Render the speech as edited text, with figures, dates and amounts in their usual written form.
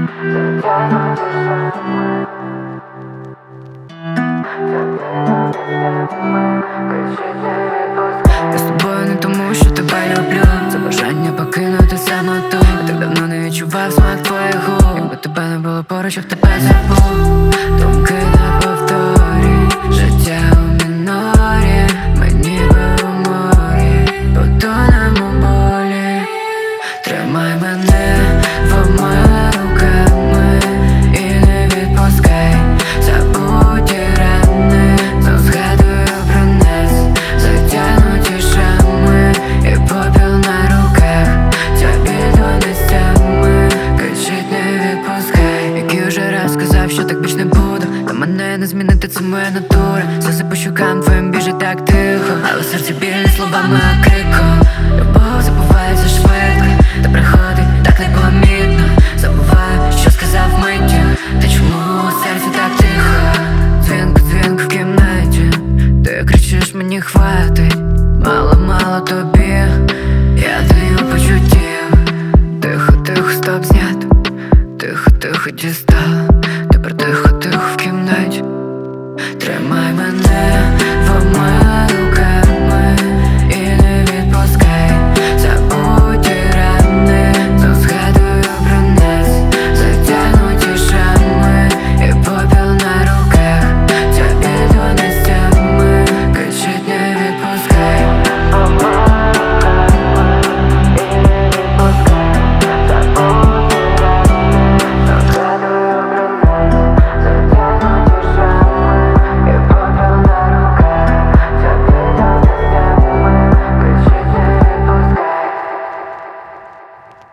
Я з тобою не тому, що тебе люблю. Це бажання покинути самоту. Я так давно не відчував смак твоїх губ. Якби тебе не було поруч, я б тебе забув. Думки на повторі, життя у мінорі. Ми ніби у морі, потонемо в болі. Тримай мене двома руками і не відпускай. Забудь і рани, знов згадую про нас. Затягнуті шрами і попіл на руках. Ця біда нестями, кричить не відпускай. Який уже раз сказав, що так більш не буду. Та мене не змінити, це моя натура. Сльози по щокам твоїм біжить так тихо, але серце біль словами, а криком. Любов забувається швидко, та приходить так непомітно. Забуваю, що сказав миттю. Та чому у серці так тихо? Дзвінку в кімнаті, ти кричиш, мені хватить. Мало тобі, я даю почуттів. Тихо, стоп, знято. Тихо, дістав.